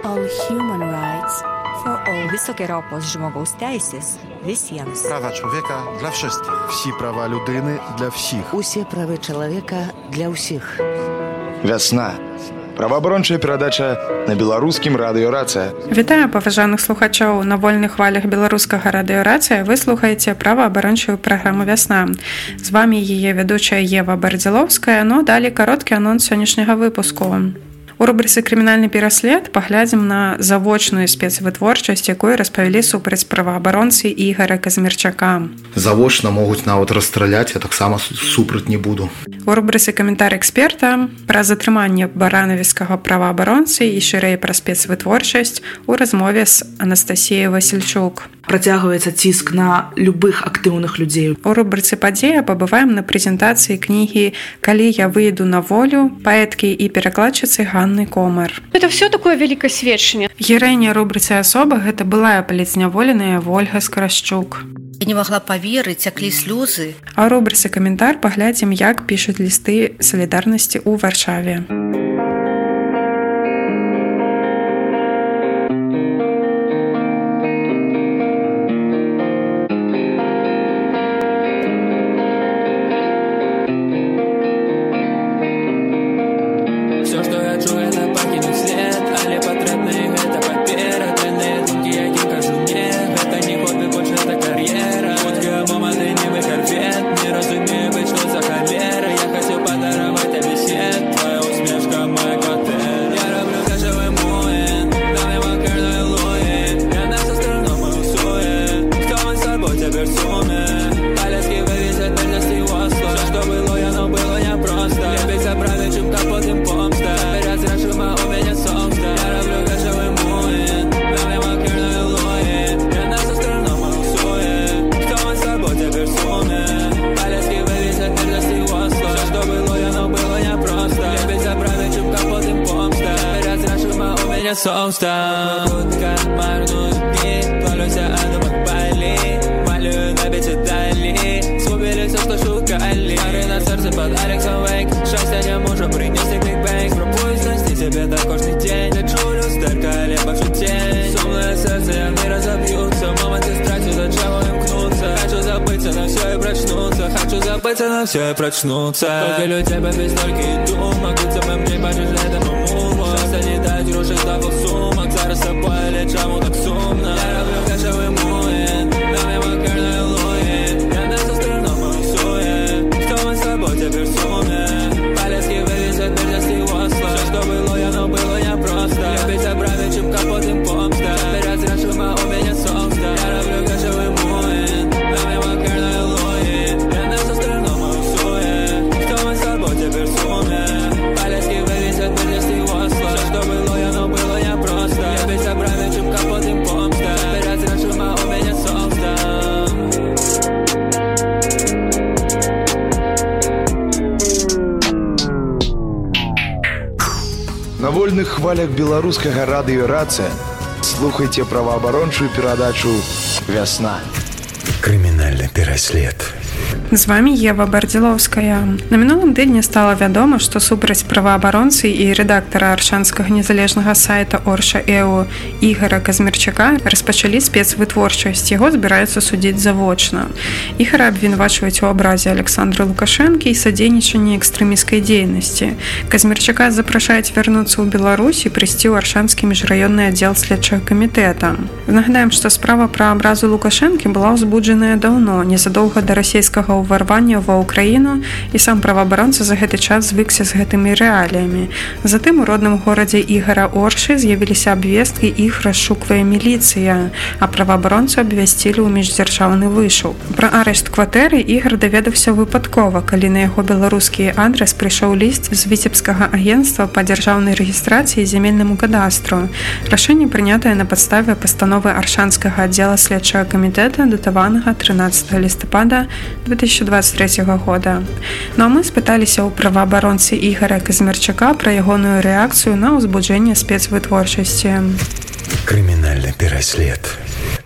All human rights for all. Високі рівень жmogaus teisės visiems. Права чоловіка для всіх. Всі права людини для всіх. Усі права чоловіка для всіх. Вясна. Праваабарончая перадача на беларускім радыё «Рацыя». Вітаю паважаных слухачоў. На вольных хвалях беларускага радыё «Рацыя» вы слухаеце праваабарончую праграму «Вясна». З вами яе вядучая Ева Бардзілоўская, далі кароткі анонс сённяшняга выпуску. У рубрыцы «Крымінальны пераслед» паглядзім на завочную спецвытворчасць, якую распавялі супраць праваабаронцы Ігара Казмірчака. Завочна могуць нават расстраляць, я таксама супраць не буду. У рубрыцы «Каментар эксперта» пра затрыманне баранавіцкага праваабаронцы і шырэй пра спецвытворчасць у размове з Анастасіяй Васільчук. Працягваецца ціск на любых актыўных людзей. У рубрыцы «Падзея» пабываем на прэзентацыі кнігі «Калі я выйду на волю» паэткі і перакладчыцы Ганны Комар. Это все такое великое сведчанне. Гераіня рубрыцы «Асоба» гэта былая паліцняволеная Вольга Скрашчук. Я не магла паверыць, цяклі слёзы. А ў рубрыцы «Каментар» паглядзім, як пішуць лісты салідарнасці ў Варшаве. Попутка марнует дни, плавлюся, а думах боли. Малюю на бите дали, сгубили все, что шукали. Пары на сердце под Алексом Вейк. Счастье не можу принести кликбейк. Пробую снести тебе так каждый день. Лечу люстерка, либо тень. Сумное сердце, они разобьются. Момент из страсти, зачем им кнуться? Хочу забыться на все и прочнуться. Хочу забыться на все и прочнуться. Только людей по пистольке иду. Могу тебе мне пожить этому муву. Счастье не дать, рушить ставку сумок. Зараз с собой лечам так сумно. Я роблю кашевый муин, дам ему керной луи. Я на со сторону маусуе. Что мы с собой теперь в сумме? Полецкий вывезет мерзости Осло. Все, что было, но было не просто. Любить обравить, чем капот им помста. Вперед зрашима у меня солнце. Я роблю кашевый муин, дам ему керной луи. Я на со сторону маусуе. Что мы с собой теперь в сумме? Полецкий вывезет мерзости Осло. Все, что было, но было не просто. Любить обравить, чем капот им помста. Вперед зрашима у меня солнце. На вольных хвалях беларускага радыё «Рацыя» слухайце праваабарончую перадачу «Вясна». Крымінальны пераслед. З вами Ева Бардзілоўская. На мінулым тыдні стала вядома, што супраць праваабаронцы і рэдактара аршанскага незалежнага сайта Орша.eu Ігара Казмірчака распачалі спецвытворчасць. Яго збіраюцца судзіць завочна. Ігара абвінавачваюць у абразе Александра Лукашэнкі і садзейнічанні экстрэмісцкай дзейнасці. Казмірчака запрашаюць вярнуцца ў Беларусь і прыйсці ў аршанскі міжраённы аддзел следчага камітэта. Нагадаем, што справа пра абразу Лукашэнкі была ўзбуджаная даўно, незадоўга да расійскага ўварвання ва ўкраіну, і сам праваабаронца за гэты час звыкся з гэтымі рэаліямі. Затым у родным горадзе Ігара Оршы з'явіліся абвесткі, іх расшуквае міліцыя, а праваабаронцу абвясцілі ў міждзяржаўны вышук. Пра арышт кватэры Ігар даведаўся выпадкова, калі на яго беларускі адрас прыйшоў ліст з віцебскага агенцтва па дзяржаўнай рэгістрацыі і зямельнаму кадастру. Рашэнне прынятае на падставе пастановы аршанскага аддзела следчага камітэта, датаванага 13 лістапада 2023 года. Ну а мы спыталіся ў праваабаронцы Ігара Казмірчака пра ягоную рэакцыю на ўзбуджэнне спецвытворчасці. Крымінальны пераслед.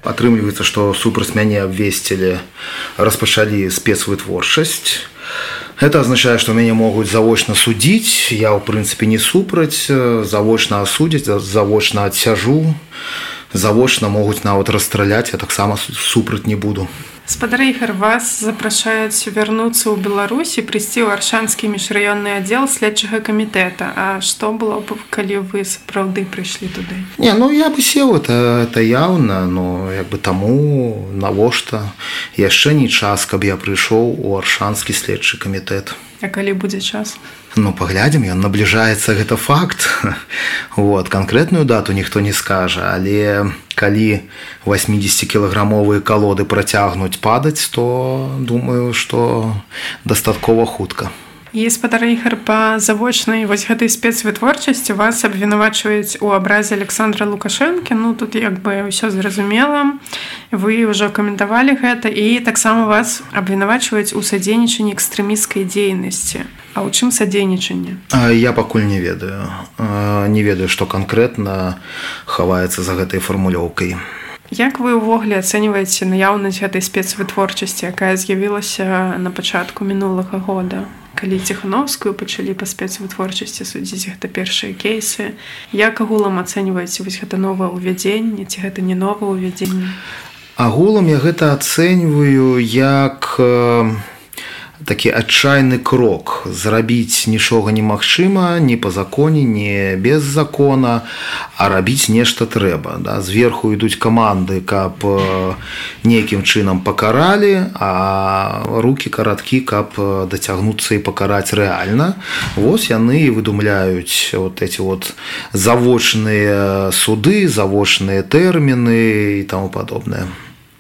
Атрымліваецца, што супраць мяне абвесцілі, распачалі спецвытворчасць. Это означает, что меня могут заочно судить. Я, в принципе, не супраць. Заочно осудить, заочно отсяжу. Заочно могут нават расстраляць, я таксама супраць не буду. Спадар Ігар, вас запрашаюць вярнуцца ў Беларусь і прыйсці ў Аршанскі міжраённы аддзел следчага камітэта. А што было б, калі вы сапраўды прыйшлі туды? Не, я бы сеў, это яўна, но як бы таму навошта яшчэ не час, каб я прыйшоў у Аршанскі следчы камітэт. А калі будзе час? Паглядзім, ён набліжаецца, гэта факт. Канкрэтную дату ніхто не скажа, але калі 80-кілаграмовыя калоды працягнуць падаць, то думаю, што дастаткова хутка. І спадар Ігар, па завочнай гэтай спецвытворчасці вас абвінавачваюць у абразе Александра Лукашэнкі. Тут як бы ўсё зразумела. Вы ўжо каментавалі гэта, і таксама вас абвінавачваюць у садзейнічанні экстрэмісцкай дзейнасці. А ў чым садзейнічанне? Я пакуль не ведаю. Не ведаю, што канкрэтна хаваецца за гэтай фармулёўкай. Як вы ўвогуле ацэньваеце наяўнасць гэтай спецвытворчасці, якая з'явілася на пачатку мінулага года? Калі Ціхановскую пачалі па спецвытворчасці судзіць, гэта першыя кейсы. Як агулам ацэньваеце гэта новае ўвядзенне, ці гэта не новае ўвядзенне? Агулам я гэта ацэньваю як такі адчайны крок. Зрабіць нічога немагчыма, ні па законе, ні без закона, а рабіць нешта трэба. Зверху ідуць каманды, каб нейкім чынам пакаралі, а рукі караткі, каб дацягнуцца і пакараць рэальна. Яны і выдумляюць эти завочныя суды, завочныя тэрміны і таму падобнае.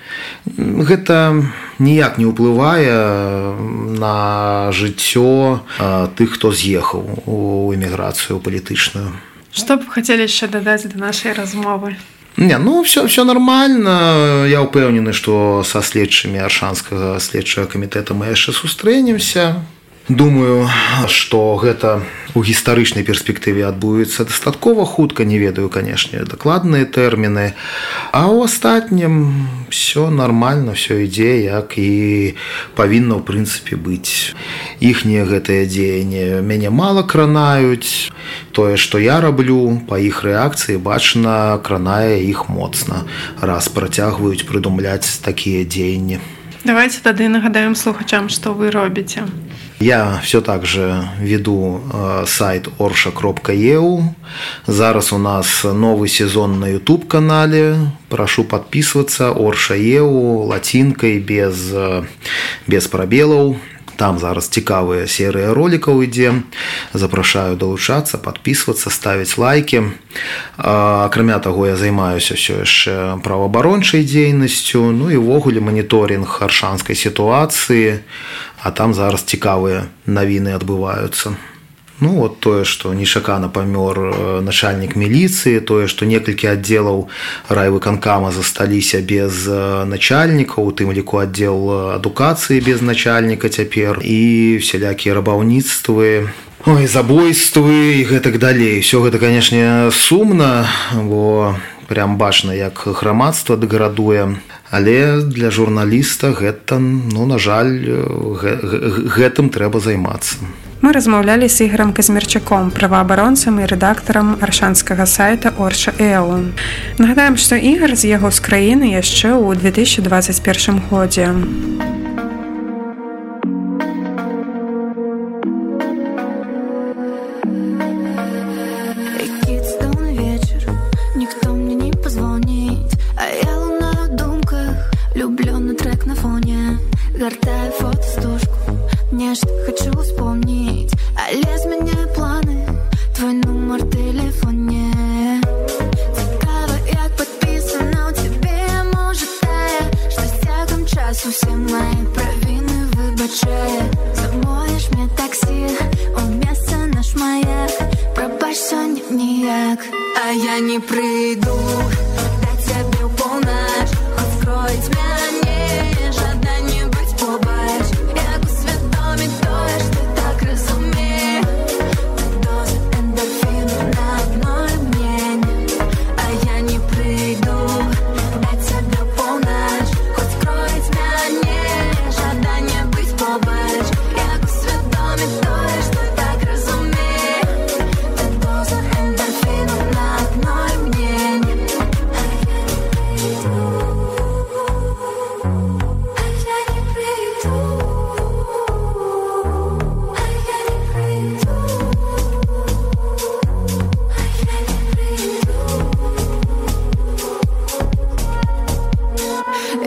Гэта ніяк не ўплывае на жыццё тых, хто з'ехаў у эміграцыю палітычную. Што б хацелі яшчэ дадаць да нашай размовы? Все нормально. Я ўпэўнены, што са следчымі Аршанскага следчага камітэта мы яшчэ сустрэнемся. Думаю, што гэта у гістарычнай перспектыве адбудзецца дастаткова хутка, не ведаю, канешне, дакладныя тэрміны. А ў астатнім все нормально, все ідзе, як і павінна, ў прынцыпе, быць. Іхнія гэтыя дзеянні мяне мала кранаюць. Тое, што я раблю, па іх рэакцыі бачна, кранае іх моцна, раз працягваюць прыдумляць такія дзеянні. Давайте тады нагадаем слухачам, што вы робіце. Я все так же веду сайт orsha.eu. Зараз у нас новый сезон на YouTube-канале. Прошу подписываться. Orsha.eu латинкой, без пробелов. Там зараз цікавая серыя роликаў ідзе. Запрашаю далучацца, подписываться, ставіць лайки. Акрамя таго, я займаюся ўсё яшчэ праваабарончай дзейнасцю, і ўвогуле маніторинг аршанскай сітуацыі, а там зараз цікавыя навіны адбываюцца. Тое, што нечакана памёр начальнік міліцыі, тое, што некалькі аддзелаў райвыканкама засталіся без начальнікаў, у тым ліку аддзел адукацыі без начальніка цяпер, і всялякія рабаўніцтвы, забойствы і гэтак далей. Усё гэта, канешне, сумна, бо прям бачна, як грамадства дэградуе. Але для журналіста гэта, на жаль, гэтым трэба займацца. Мы размаўлялі з Ігорам Казмірчаком, праваабаронцам і рэдактарам аршанскага сайта Orsha.eu. Нагадаем, што Ігор з'ехаў з краіны яшчэ ў 2021 годзе. Гортаю фотостушку, нечто хочу вспомнить, але зміняю плани, твой номер в телефоні. Цікаво, як підписано у тебе, може тая, що з тягом часу всі мої провини вибачає. Замовиш мені таксі, у місце наш маяк, пробач сьогодні ніяк, а я не прийду, дать тебе в полночь, откроить мене, жадання быть побач, як усвідомить тое, що так розуміє, дози ендорфіну на одно мнение, а я не прийду, дать тебе в полночь, откроить мене, жадання быть побач, як усвідомить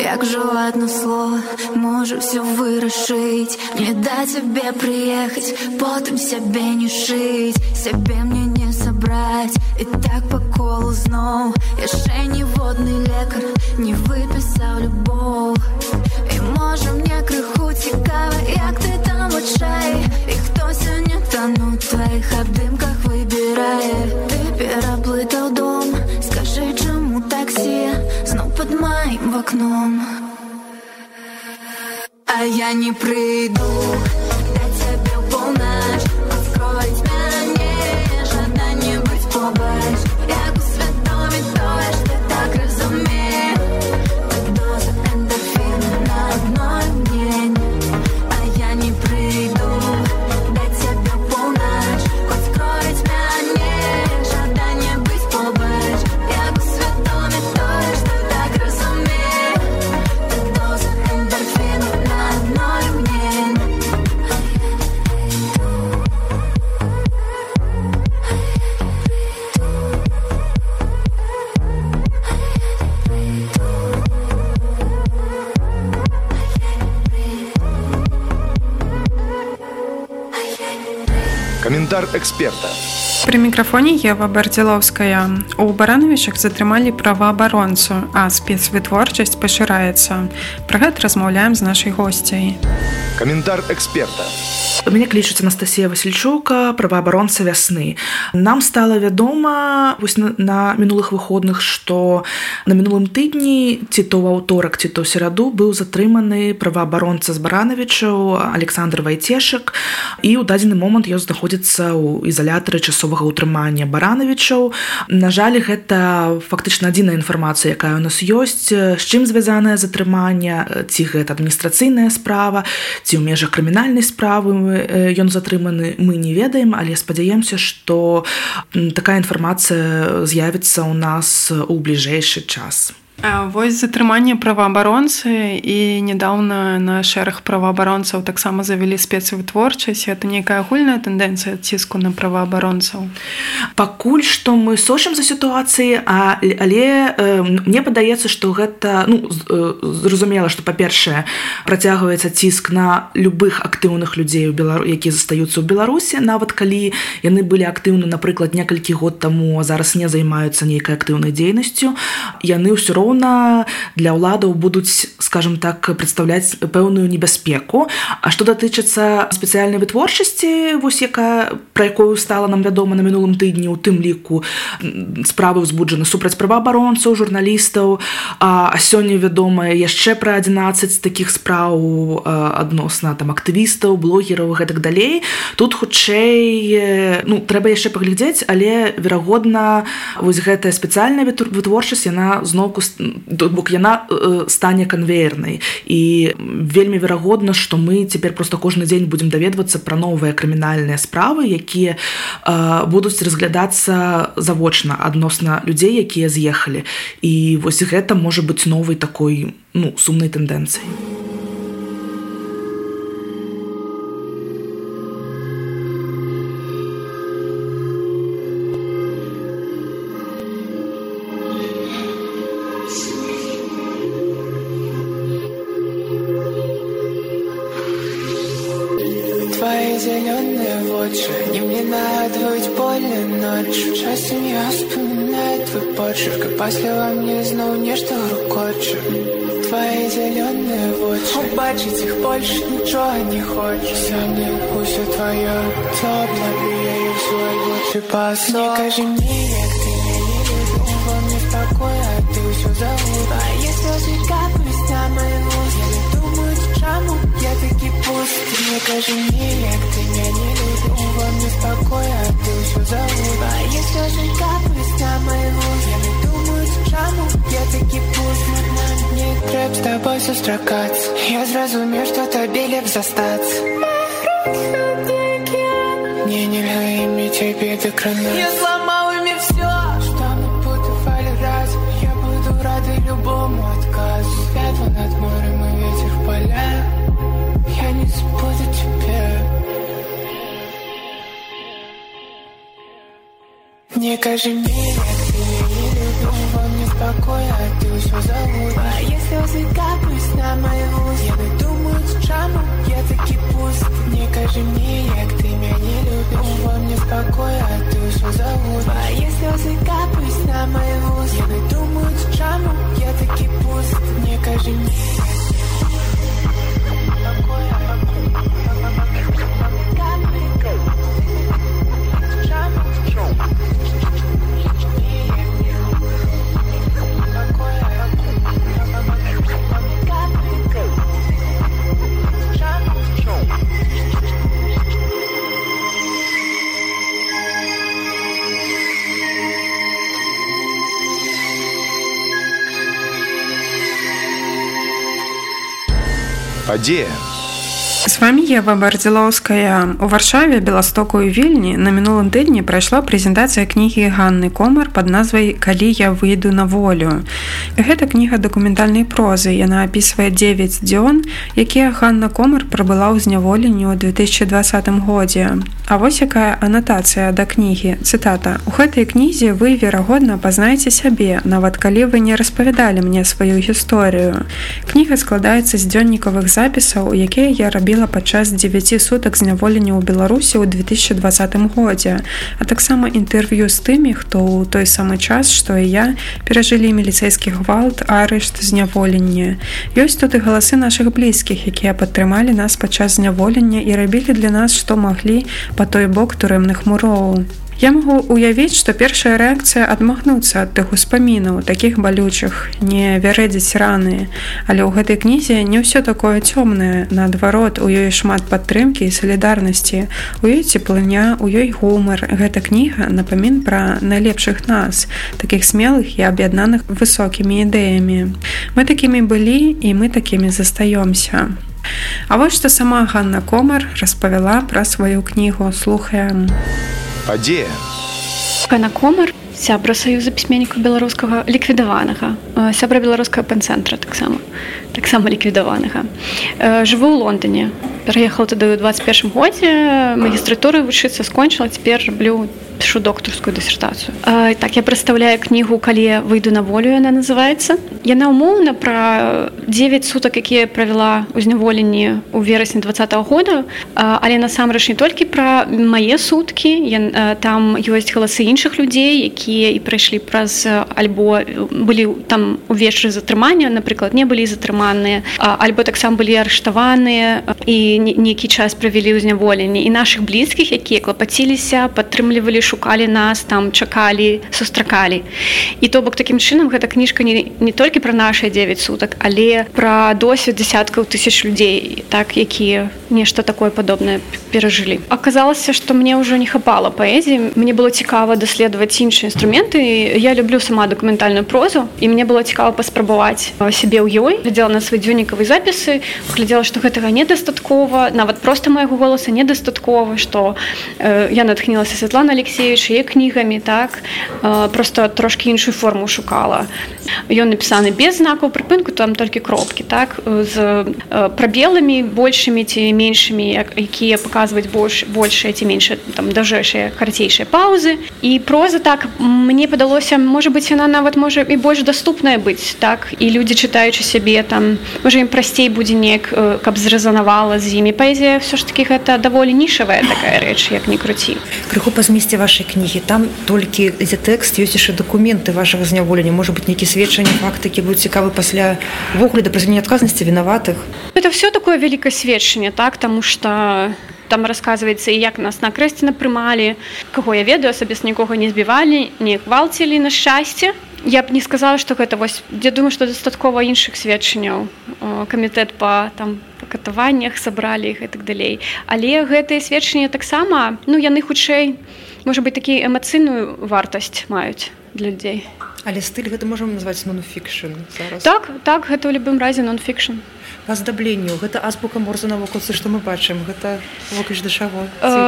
як жила одно слово, можу все вырашить. Не дать себе приехать, потом себе не шить. Себе мне не собрать, и так по колу знов. Яшчэ ніводны лекар не выпісаў любоў. І можа мне крыху цікава, як ты там очай. І хто сёння тону в твоих обдымках выбирает. Ты пераплытаў дом, скажи, чему такси знов под моим окном. А я не приду до тебя полночь, откроить меня жадание быть побач. Як усвідомить то, що так розумію, так доза ендорфіну на одной день. А я не приду до тебя полночь, откроить меня жадание быть побач. Як усвідомить то, що так розумію, так доза ендорфіну на одной день. Каментар эксперта. При мікрафоне Ева Бардзілоўская. У Барановічах затрымалі праваабаронцу, а спецвытворчасць пашыраецца. Пра гэта размаўляем з нашай госцяй. Каментар эксперта. Мяне клічуць Анастасія Васільчука, праваабаронца вясны. Нам стала вядома на мінулых выходных, што на мінулым тыдні, ці то ў аўторак, ці то ў сераду, быў затрыманы праваабаронца з Барановічаў Александр Вайцешак, і ў дадзены момант ён знаходзіцца ў ізалятары часовага ўтрымання Барановічаў. На жаль, гэта фактычна адзіная інфармацыя, якая ў нас ёсць. З чым звязанае затрыманне, ці гэта адміністрацыйная справа, ці ў межах крымінальнай справы ён затрыманы, мы не ведаем, але спадзяемся, што такая інфармацыя з'явіцца ў нас у бліжэйшы час. Вось затрыманне праваабаронцы, і нядаўна на шэраг праваабаронцаў таксама завялі спецвытворчасць. Гэта нейкая агульная тэндэнцыя ціску на праваабаронцаў? Пакуль што мы сочым за сітуацыяй, але мне падаецца, што гэта, зразумела, што, па-першае, працягваецца ціск на любых актыўных людзей, якія застаюцца ў Беларусі, нават калі яны былі актыўны, напрыклад, некалькі год таму, а зараз не займаюцца нейкай актыўнай дзейнасцю, яны ўсё роўна для ўладаў будуць, скажем так, прадстаўляць пэўную небяспеку. А што датычыцца спецыяльнай вытворчасці, вось пра якую стала нам вядома на мінулым тыдні, у тым ліку справы ўзбуджаны супраць праваабаронцаў, журналістаў, а сёння вядома яшчэ пра 11 такіх спраў адносна актывістаў, блогераў і гэтак далей. Тут хутчэй, трэба яшчэ паглядзець, але верагодна вось гэтая спецыяльная вытворчасць, яна зноўку бок яна стане канвеернай, і вельмі верагодна, што мы цяпер проста кожны дзень будзем даведвацца пра новыя крымінальныя справы, якія будуць разглядацца завочна адносна людзей, якія з'ехалі. І вось гэта можа быць новай такой сумнай тэндэнцыяй. Зеленые очи, и мне надо быть больно ночью. Часом я вспоминаю твой почерк, и пасля мне знову нечто рукоче. Твои зеленые очи, убачить их больше ничего не хочется. Мне все твое теплое, и я и свой лучший посол. Не кажи мне, як ты меня не любишь, во мне спокойно, а ты все забудь. А если слегка повестя моего, я не думаю, чему я таки пуст. Не кажи мне, як ты меня не любишь, во мне спокойно, а ты все забудь. А если слегка повестя моего, я не думаю, чему я таки пуст. Мне трэба з тобой сустракацца, я зразумеў, што табе лепш застацца. Мне нельга ими тебе докранаться. Я сломал ими все, что мы побывали раз. Я буду рада любому отказу. Светло над морем и ветер в полях. Я не забуду тебя. Не кажи мне, як ты меня не любишь. любишь. Во мне покой, а ты все забудешь. Твои слезы капают на мои уста. Я не думаю, чему я таки пуст. Не кажи мне, як ты меня не любишь. Во мне покой, а ты все забудешь. Твои слезы капают на мои уста. Я не думаю, чему я таки пуст. Не кажи мне, Падзея. З вами Ева Бардзілоўская. У Варшаве, Беластоку і Вільні на мінулым тыдні прайшла прэзентацыя кнігі Ганны Комар пад назвай «Калі я выйду на волю». Гэта кніга дакументальнай прозы. Яна апісвае 9 дзён, якія Ганна Комар прабыла ў зняволенні ў 2020 годзе. А вось якая анатацыя да кнігі. Цытата. «У гэтай кнізе вы, верагодна, пазнаеце сябе, нават калі вы не распавядалі мне сваю гісторыю». Кніга складаецца з дзённікавых запісаў, якія я рабіла падчас 9 сутак зняволення ў Беларусі ў 2020 годзе, а таксама інтэрв'ю з тымі, хто ў той самы час, што і я, перажылі міліцэйскі гвалт, арышт, зняволенне. Ёсць тут і галасы нашых блізкіх, якія падтрымалі нас падчас зняволення і рабілі для нас, што маглі па той бок турэмных муроў. Я магу уявіць, што першая рэакцыя адмахнуцца ад тых успамінаў, такіх балючых, не вярэдзіць раны. Але ў гэтай кнізе не ўсё такое цёмнае. Наадварот, у ёй шмат падтрымкі і салідарнасці. У ёй цеплыня, у ёй гумар. Гэта кніга напамін пра найлепшых нас, такіх смелых і аб'яднаных высокімі ідэямі. Мы такімі былі, і мы такімі застаёмся. А вось што сама Ганна Комар распавяла пра сваю кнігу. Слухаем. Падзея. Ганна Комар, сябра Саюза пісьменнікаў беларускага ліквідаванага, сябра беларускага панцэнтра таксама ліквідаванага. Жыву ў Лондоне. Пераехала туды ў 21 годзе, магістратуру вучыцца скончыла, цяпер пішу докторскую дысертацыю. Так, я прадстаўляю кнігу «Калі я выйду на волю», яна называецца. Яна ўмоўна пра 9 сутак, якія правяла ў зняволенні ў верасні 2020 года, але насамрэч не толькі пра мае суткі, там ёсць галасы іншых людзей, якія і прайшлі праз альбо былі там увечары затрымання, напрыклад, не былі затрыманыя, альбо таксама былі арыштаваныя і нейкі час правялі ў зняволенні. І нашых блізкіх, якія клапаціліся, падтрымлівалі, шукалі нас, там чакалі, сустракалі. І то бок такім чынам гэта кніжка не толькі пра нашыя 9 сутак, але пра досвед дзясяткаў тысяч людзей, так, якія нешта такое падобнае перажылі. Аказалася, што мне ўжо не хапала паэзіі, мне было цікава даследаваць іншыя інструменты. Я люблю сама дакументальную прозу, і мне было цікава паспрабаваць сябе ў ёй. Глядзела на свае дзённікавыя запісы, глядзела, што гэтага недастаткова, нават проста майго голаса недастаткова, што я натхнілася Святлана Алексеевича яе кнігамі, так, просто трошкі іншую форму шукала. Ён напісаны без знакаў прыпынку, там толькі кропкі, так, з прабеламі большымі ці меншымі, якія паказваюць большыя ці меншыя, там, даўжэйшыя, карцейшыя паўзы. І проза, так, мне падалося, можа быць, яна нават можа і больш даступная быць, так, і людзі, чытаючы сябе, там, можа, ім прасцей будзе неяк, каб зрэзанавала з імі. Паэзія ўсё ж такі гэта даволі нішавая такая рэч, як ні круці. Крыху па змесце вашай кнігі, там толькі за тэкст ёсць яшчэ дакументы вашага зняволення, можа быць, нейкі сведчанні, факты, які будуць цікавы пасля ввогуле да прызнання адказнасці вінаватых. Это все такое вялікае сведчанне, так, таму што там расказваецца, як нас на Крэсціна прымалі, каго я ведаю, асабіста нікога не збівалі, не гвалцілі, на шчасце. Я б не сказала, што гэта вось, я думаю, што дастаткова іншых сведчанняў. Камітэт па катаваннях сабралі іх і так далей. Але гэтыя сведчанні таксама, яны хутчэй, можа быць, такі эмацыйную вартасць маюць для людзей. Але стыль гэта можам назваць нон-фікшн зараз? Так, гэта ў любым разе нон-фікшн. Па аздабленню, гэта азбука Морзе на вокалцы, што мы бачым, гэта вокач да чаго?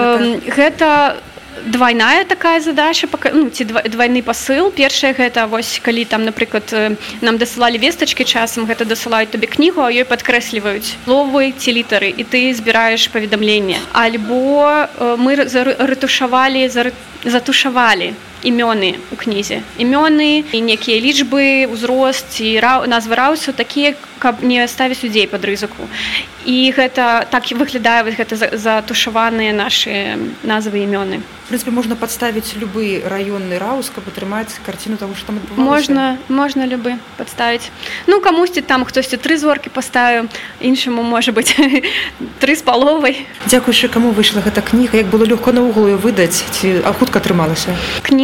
Гэта двойная такая задача, ці двойны пасыл. Першае гэта, вось, калі там, напрыклад, нам дасылалі вестачкі часам, гэта дасылаюць табе кнігу, а ёй падкрэсліваюць словы ці літары, і ты збіраеш паведамленне. Альбо мы затушавалі імёны ў кнізе. Імёны і некія лічбы, узрост і назвы раўсу такія, каб не ставіць людзей пад рызыку. І гэта так і выглядае, гэта затушаваныя нашы назвы імёны. В принципе, можно подставить любой районный раус, каб атрымаць карціну того, што там адбывалася. Можна любы падставіць. Ну, камусьці там хтосьці 3 зоркі паставіў, іншаму, можа быць, 3,5. Дзякуючы каму выйшла гэта кніга, як было лёгка наогул яе выдаць, ці хутка атрымалася?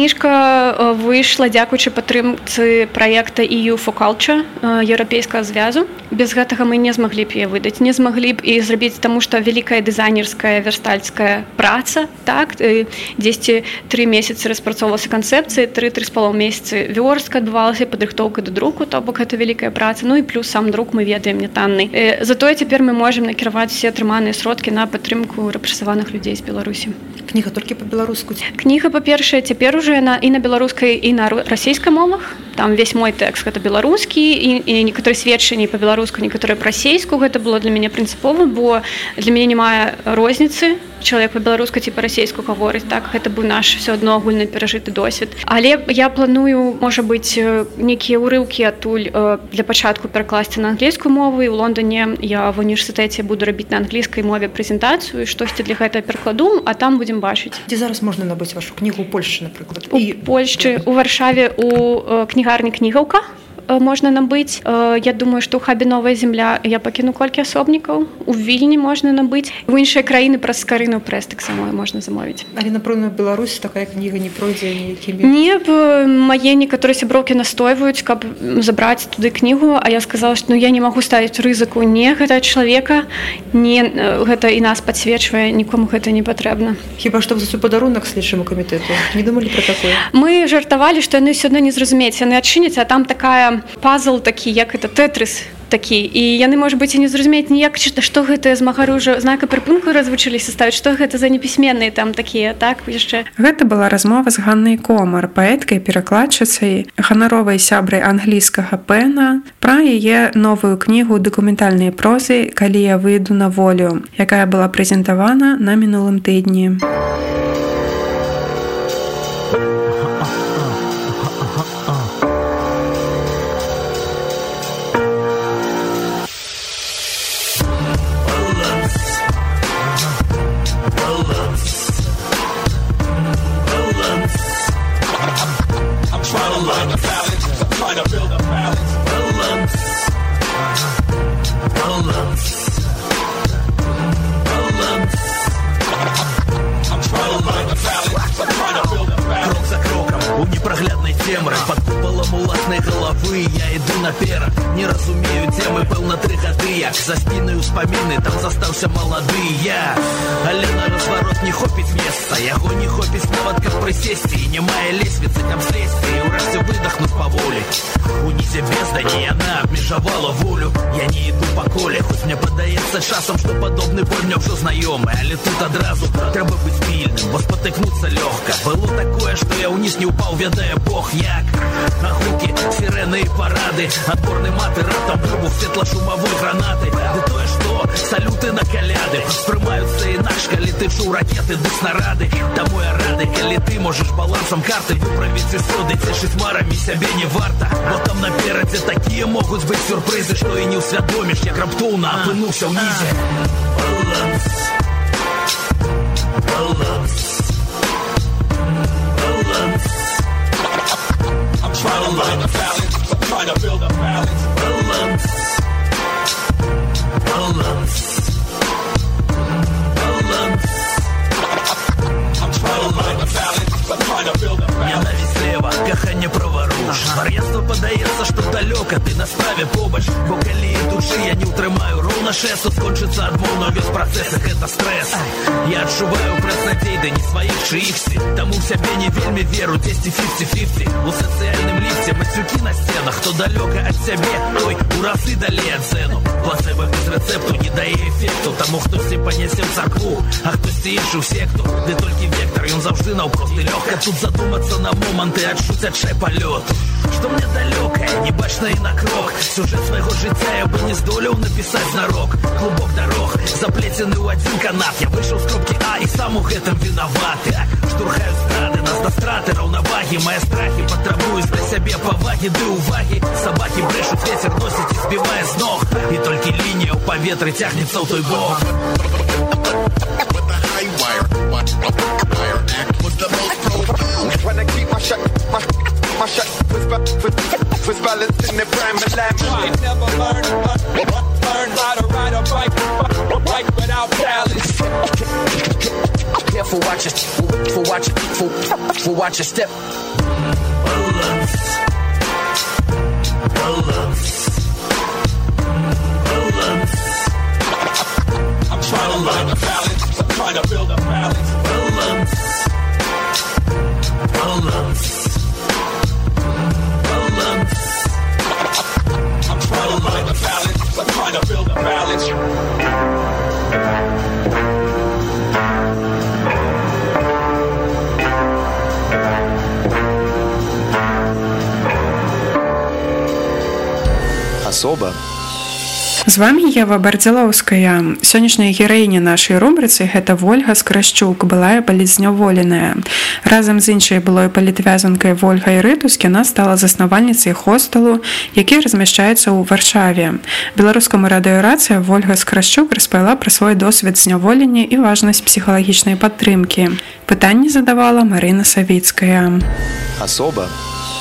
Кніжка выйшла дзякуючы падтрымцы праекта EU for Culture, еўрапейскага звязу. Без гэтага мы не змаглі б яе выдаць, не змаглі б і зрабіць, таму што вялікая дызайнерская верстальская праца, так, 10-3 месяцы распрацоўвалася канцэпцыі, 3-3,5 месяцы вёрстка адбывалася, падрыхтоўка да друку, то бок гэта вялікая праца, ну і плюс сам друк мы ведаем не танны. Затое цяпер мы можам накіраваць усе атрыманыя сродкі на падтрымку рэпрэсаваных людзей з Беларусі. Кніга толькі па-беларуску? Кніга, па-першае, цяпер уже яна і на беларускай, і на расійскай мовах. Там весь мой тэкст гэта беларускі, і некаторыя сведчанні па-беларуску, некаторыя па-расейску. Гэта было для мяне прынцыпова, бо для мяне няма розніцы. Чалавек па-беларуску ці па-расейску гаворыць, так, гэта быў наш все адно агульны перажыты досвед. Але я планую, можа быць, нейкія ўрыўкі адтуль для пачатку перакласці на англійскую мову, і ў Лондоне я в універсітэце буду рабіць на англійскай мове прэзентацыю, штосьці для гэтага перакладу, а там будзем бачыць. Дзе зараз можна набыць вашу кнігу ў Польшчы, напрыклад? У Польшчы, у Варшаве, у кнігарні «Кнігаўка» можна набыць. Я думаю, што ў хабе «Новая земля» я пакіну колькі асобнікаў. У Вільні можна набыць. У іншыя краіны праз Скарыну прэс таксама можна замовіць. Але, напэўна, Беларусь такая кніга не пройдзе ніякімі? Не, мае некаторыя сяброўкі настойваюць, каб забраць туды кнігу, а я сказала, што я не магу ставіць рызыку не гэта чалавека, не гэта і нас падсвечвае, нікому гэта не патрэбна. Хіба што за свой падарунак следчаму камітэту? Не думалі пра такое? Мы жартавалі, што яны ўсё адно не зразумеюць, яны адчыняць, а там такая пазл такі, як это тэтрыс такі, і яны, можа быць, і не зразумеюць ніяк, што гэта змагары ўжо знака прыпынку развучыліся ставіць, што гэта за непісьменныя там такія, так, яшчэ. Гэта была размова з Ганнай Комар, паэткай, перакладчыцай, ганаровай сябрай англійскага Пэна, пра яе новую кнігу дакументальнай прозы «Калі я выйду на волю», якая была прэзентавана на мінулым тыдні. Непроглядной темры под куполом уласной головы я иду наперад, не разумею темы, пэўна 3 гады, як за спінай успаміны, там застаўся малады я. Але на разварот не хопіць месца, яго не хопіць нават каб прысесці, і не мае лесвіцы там злезці, і ўрэшце выдохнуць паволі. Унізе бездані яна абмежавала волю, я не іду па коле, хоць мне падаецца часам, што падобны боль мне ўжо знаёмы, але тут адразу трэба быць пільным, бо спатыкнуцца лёгка. Было такое, што я ўніз не ўпаў, ведае Бог як. А гукі, сирены і парады, адборны маты, раптам выбух светла-шумавой гранаты. Ды тое, што салюты на каляды спрымаюцца інакш, калі ты чуў ракеты ды снарады. Таму я рады, калі ты можаш балансам карты выправіць ісоды, цешыць марамі сябе не варта, бо там наперадзе такія могуць быць сюрпрызы, што і не ўсвядоміш, як раптоўна апынуўся ўнізе. Баланс. Баланс. Balance. I'm trying to find a balance. I'm trying to build a balance. Balance. Balance. Balance. I'm trying to find a balance. I'm trying to build a balance. Ненависть слева, каханне праворуч. Вар'яцтва падаецца, што далёка ты на справе побач, бо калі ідучы я не ўтрымаю роўна шэсу, скончыцца адмоўна ўвесь працэс, гэта стрэс. Я адчуваю працнадзей, да не сваіх чыіхсі, таму ў сябе не вельмі веру, 10-50-50. У сацыяльным ліфце мацюкі на сценах, хто далёка ад сябе, той у разы далей ацэну. Плацэба без рэцэпту не дае эфекту, таму хтосьці панясе ў царкву, а хтосьці іншы ў секту. Ды толькі вектар, ён заўжды наўпрост і лёгка тут задумацца на момант і адчуць адчай палёту. Што мне далёкае, не бачна і на крок, сюжэт свайго жыцця я бы не здолеў напісаць знарок. Клубок дарог, заплецены ў адзін канат, я выйшаў з кропкі А і сам у гэтым вінаваты. Штурхаюць страды нас да страты раўнавагі. Мае страхі патрабуюць да сябе павагі ды ўвагі. Сабакі брэшуць, вецер носіць і збівае з ног. І толькі лінія ў паветры цягнецца ў той бок. When I keep my shot was balancing the prime alignment. Never learn how to ride a bike without balance. Careful, watch your step. Balance. I'm trying to learn the balance. I'm trying to build a balance. Balance. I'm trying to learn the balance. I'm trying to build a balance. Особо. З вами Ева Бардзілоўская. Сённяшняя гераіня нашай рубрыцы гэта Вольга Скрашчук, былая палітзняволеная. Разам з іншай былой палітвязанкай Вольгай Рытус яна стала заснавальніцай хостелу, які размяшчаецца ў Варшаве. Беларускаму радыё Рацыя Вольга Скрашчук распавяла пра свой досвед зняволення і важнасць псіхалагічнай падтрымкі. Пытанні задавала Марына Савіцкая. Особа.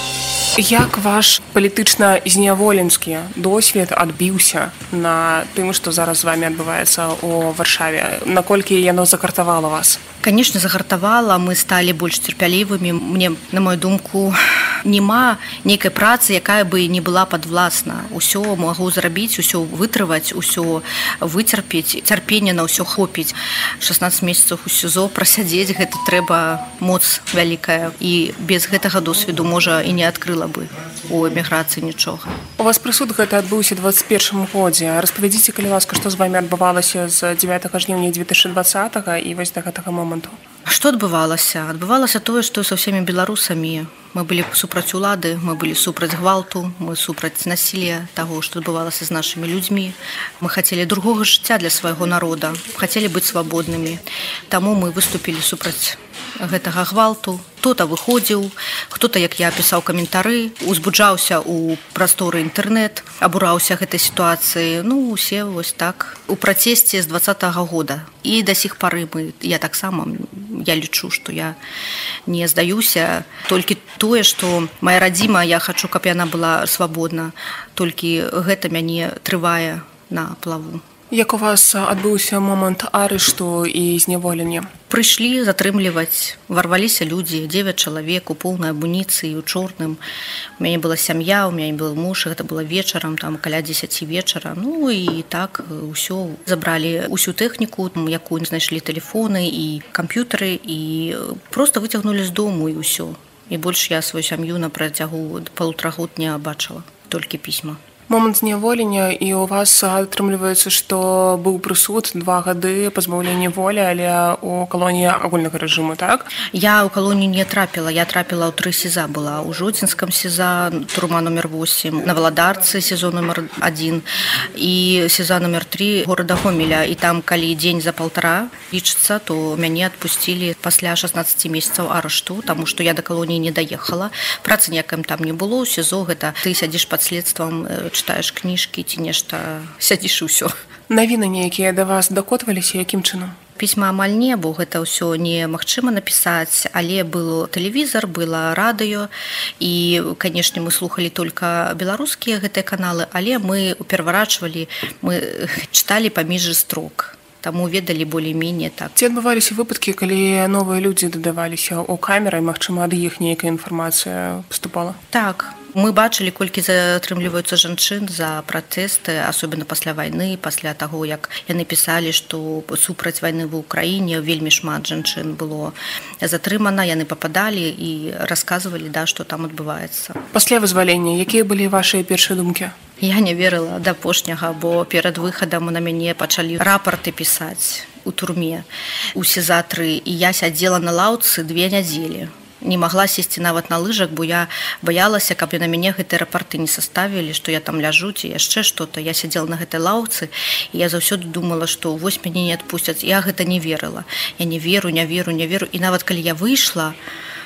Як ваш палітычна-зняволенскі досвед адбіўся на тым, што зараз з вами адбываецца ў Варшаве? Наколькі яно загартавала вас? Конечно, загартавала, мы сталі больш цярпялівымі. Мне, на мою думку, няма нейкай працы, якая бы не была падвласна. Усё магу зрабіць, усё вытрываць, усё выцерпець, цярпення на ўсё хопіць. 16 месяцаў у СІЗО прасядзець, гэта трэба моц вялікая. І без гэтага досведу, можа, і не адкрыла бы у эміграцыі нічога. У вас прысуд гэта адбыўся ў 21 годзе. Распавядзіце, калі ласка, што з вами адбывалася з 9 жніўня 2020 і вось да гэтага моманту. Што адбывалася? Адбывалася тое, што са ўсімі беларусамі. Мы былі супраць улады, мы былі супраць гвалту, мы супраць насілля таго, што адбывалася з нашымі людзьмі. Мы хацелі другога жыцця для свайго народа, хацелі быць свабоднымі. Таму мы выступілі супраць гэтага гвалту. Хто-то выходзіў, хто-то, як я, пісаў каментары, узбуджаўся ў прасторы інтэрнэт, абураўся гэтай сітуацыі. Ну, усе вось так у працесце з 20-го года. І да сіх пары я таксама, я лічу, што я не здаюся. Толькі тое, што моя радзіма, я хачу, каб яна была свабодна. Толькі гэта мяне трывае на плаву. Як у вас адбыўся момант арышту і зняволення? Прыйшлі затрымліваць, варваліся людзі, 9 чалавек у поўнай амуніцыі, у чорным. У мяне была сям'я, у мяне быў муж, гэта было вечарам, там каля 10 вечара. Ну і так усё. Забралі усю тэхніку, якую знайшлі тэлефоны і камп'ютары, і проста выцягнулі з дому і ўсё. І больш я сваю сям'ю на працягу 1,5 год не бачыла, толькі пісьма. Момант зняволення, і у вас атрымліваецца, што быў прысуд 2 гады пазбаўлення волі, але у калоніі агульнага рэжыму, так? Я ў калонію не трапіла, я трапіла ў 3 СІЗА была. У Жодзінскам СІЗА, турма номер 8, на Валадарцы СІЗО номер 1 і СІЗА номер 3 горада Гомеля. І там, калі дзень за 1,5 лічыцца, то мяне адпусцілі пасля 16 месяцаў арышту, таму што я да калоніі не даехала. Працы ніякім там не было. У СІЗО гэта ты сядзіш пад следствам, читаеш кніжкі ці нешта, сядзіш і ўсё. Навіны нейкія да вас дакотваліся, якім чынам? Пісьма амаль не, бо гэта ўсё немагчыма напісаць, але было тэлевізар, было радыё, і, канешне, мы слухалі толькі беларускія гэтыя каналы, але мы пераварачвалі, мы чыталі паміж строк. Таму ведалі болей-меней так. Ці адбываліся выпадкі, калі новыя людзі дадаваліся ў камеры, магчыма, ад іх нейкая інфармацыя паступала? Так. Мы бачылі, колькі затрымліваюцца жанчын за пратэсты, асобна пасля вайны, пасля таго, як яны пісалі, што супраць вайны ва ўкраіне вельмі шмат жанчын было затрымана, яны пападалі і расказвалі, да, што там адбываецца. Пасля вызвалення, якія былі вашыя першыя думкі? Я не верыла да апошняга, бо перад выхадам на мяне пачалі рапарты пісаць у турме, у СІЗА-3, і я сядзела на лаўцы 2 нядзелі. Не магла сесці нават на лыжах, бо я баялася, каб на мяне гэтыя рапарты не составілі, што я там ляжу ці яшчэ што-то. Я сядзела на гэтай лаўцы, і я заўсёды думала, што вось мяне не адпусцяць. Я гэта не верыла. Я не веру. І нават калі я выйшла,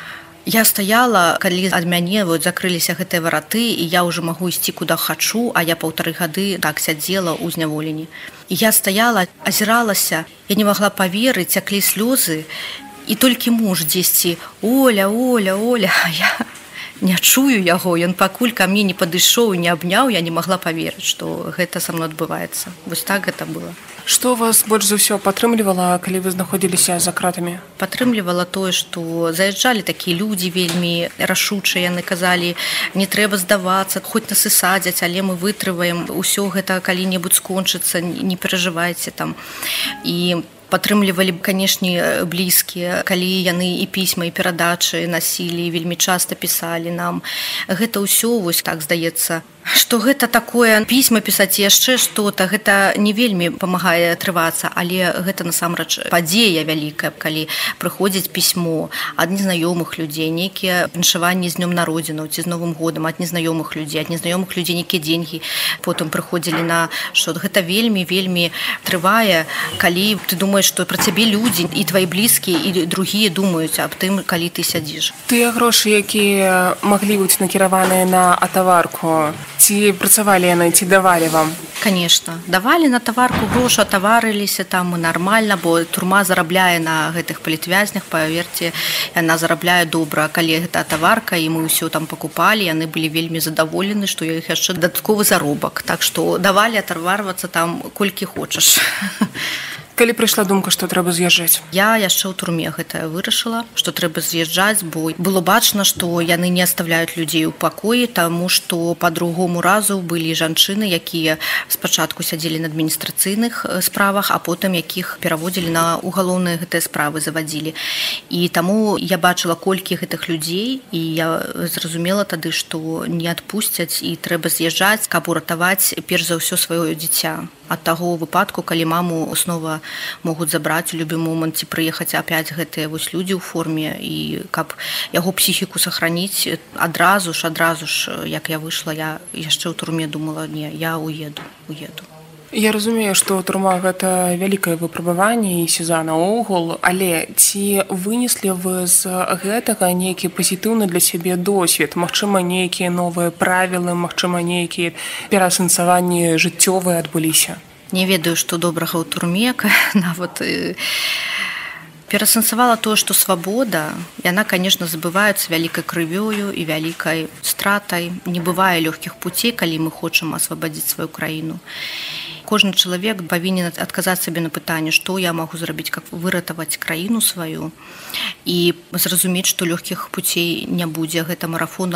Я стаяла, калі ад мяне закрыліся гэтыя вараты, і я ўжо магу ісці куды хачу, а я 1,5 гады так сядзела ў зняволенні. І я стаяла, азіралася, я не магла паверыць, цяклі слёзы, і толькі муж дзесьці: Оля, Оля, Оля, я не чую яго, ён пакуль ка мне не падышоў і не абняў, я не магла паверыць, што гэта са мной адбываецца. Вось так гэта было. Што вас больш за ўсё падтрымлівала, калі вы знаходзіліся за кратамі? Падтрымлівала тое, што заязджалі такія людзі вельмі рашучыя, яны казалі: не трэба здавацца, хоць нас і садзяць, але мы вытрываем, усё гэта калі-небудзь скончыцца, не перажывайце там. І падтрымлівалі, канешне, блізкія, калі яны і пісьма, і перадачы насілі, вельмі часта пісалі нам. Гэта ўсё, вось так здаецца, што гэта такое, пісьма пісаць яшчэ што-то, гэта не вельмі памагае трывацца, але гэта насамрэч падзея вялікая, калі прыходзіць пісьмо ад незнаёмых людзей, нейкія віншаванні з днём народзінаў ці з Новым годам ад незнаёмых людзей, ад незнаёмых людзей нейкія деньгі потым прыходзілі на што. Гэта вельмі трывае, калі ты думаеш, што пра цябе людзі і твои блізкія і другія думаюць аб тым, калі ты сядзіш. Тыя грошы, якія маглі быць накіраваныя на атаварку, ці працавалі яны, ці давалі вам? Конечно, давалі на таварку грошы, атаварыліся там нармальна, бо турма зарабляе на гэтых палітвязнях, паверце, яна зарабляе добра. Калі гэта атаварка, і мы ўсё там пакупалі, яны былі вельмі задаволены, што я іх яшчэ дадатковы заробак. Так што давалі атаварвацца там колькі хочаш. Калі прыйшла думка, што трэба з'язджаць? Я яшчэ ў турме гэта вырашыла, што трэба з'язджаць, бо было бачна, што яны не аставляюць людзей у пакоі, таму што па другому разу былі жанчыны, якія спачатку сядзелі на адміністрацыйных справах, а потым якіх пераводзілі на угалоўныя гэтыя справы, завадзілі. І таму я бачыла колькі гэтых людзей, і я зразумела тады, што не адпусцяць і трэба з'язджаць, каб уратаваць перш за ўсё сваё дзіця ад таго выпадку, калі маму снова могуць забраць у любы момант ці прыехаць апять гэтыя вось людзі ў форме, і каб яго псіхіку сохраніць. Адразу ж, як я выйшла, я яшчэ ў турме думала: не, я уеду. Я разумею, што турма гэта вялікае выпрабаванне і сеза наогул, але ці вынеслі вы з гэтага нейкі пазітыўны для сябе досвед? Магчыма, нейкія новыя правілы, магчыма, нейкія пераасэнсаванні жыццёвыя адбыліся? Не ведаю, што добрага ў турме, нават пераасэнсавала тое, што свабода, яна, конечно, забываецца вялікай крывёю і вялікай стратай. Не бывае лёгкіх путей, калі мы хочам асвабадзіць сваю краіну. Кожны чалавек павінен адказаць сабе на пытанне, што я магу зрабіць, каб выратаваць краіну сваю, і зразумець, што лёгкіх путей не будзе. Гэта марафон на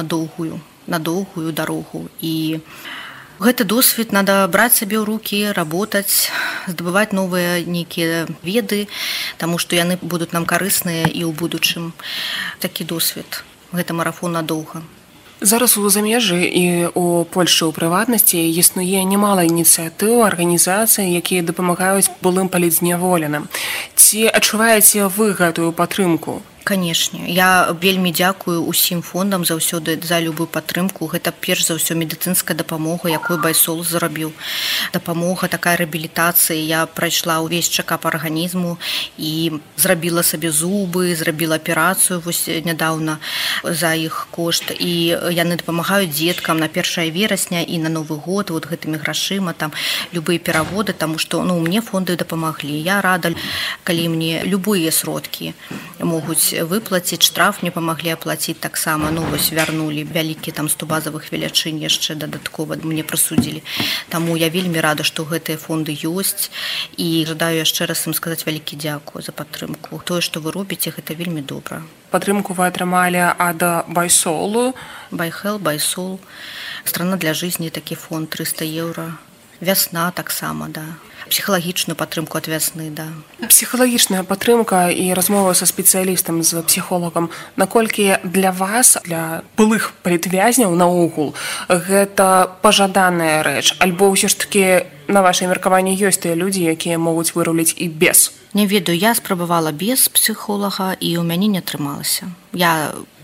доўгую дарогу. І гэты досвед надо браць сабе ў рукі, работаць, здабываць новыя нейкія веды, таму што яны будуць нам карысныя і ў будучым. Такі досвед. Гэта марафон надоўга. Зараз у замежжы і у Польшчы ў прыватнасці існуе немала ініцыятыў, арганізацый, якія дапамагаюць былым палітзняволеным. Ці адчуваеце вы гэтую падтрымку? Канешне, я вельмі дзякую ўсім фондам заўсёды за любую падтрымку. Гэта перш за ўсё медыцынская дапамога, якую Байсол зрабіў. Дапамога, такая рэабілітацыя. Я прайшла ўвесь чэкап арганізму і зрабіла сабе зубы, зрабіла аперацыю вось нядаўна за іх кошт. І яны дапамагаюць дзеткам на 1 верасня і на Новы год вот гэтымі грашыма, там любыя пераводы, таму што мне фонды дапамаглі. Я рада, калі мне любыя сродкі могуць выплаціць, штраф мне памаглі аплаціць таксама. Вось вярнулі вялікі там 100 базавых велічынь яшчэ дадаткова мне прысудзілі. Таму я вельмі рада, што гэтыя фонды ёсць, і жадаю яшчэ раз ім сказаць вялікі дзякую за падтрымку. Тое, што вы робіце, гэта вельмі добра. Падтрымку вы атрымалі ад Байсолу? Байсол. Страна для жизни, такі фонд 300 еўра. Вясна таксама, да. Псіхалагічную падтрымку ад вясны, да. Псіхалагічная падтрымка і размова са спецыялістам, з псіхолагам. Наколькі для вас, для былых палітвязняў наогул, гэта пажаданая рэч? Альбо ўсё ж такі, на вашай меркаванні, ёсць тыя людзі, якія могуць выруліць і без? Не ведаю, я спрабавала без псіхолага, і ў мяне не атрымалася. Я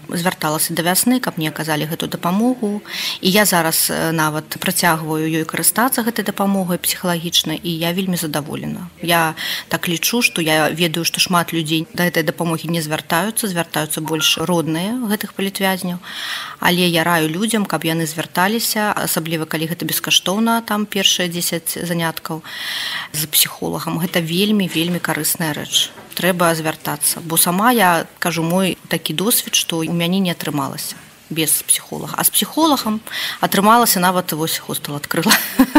звярталася да вясны, каб мне аказалі гэту дапамогу. І я зараз нават працягваю ёй карыстацца гэтай дапамогай псіхалагічнай, і я вельмі задаволена. Я так лічу, што я ведаю, што шмат людзей да гэтай дапамогі не звяртаюцца больш родныя гэтых палітвязняў. Але я раю людзям, каб яны звярталіся, асабліва калі гэта бескаштоўна, там першыя 10 заняткаў з псіхолагам. Гэта вельмі карысная рэч. Трэба звяртацца, бо сама я кажу мой такі досвед, што у мяне не атрымалася без псіхолага, а з псіхолагам атрымалася, нават вось хостел адкрыла.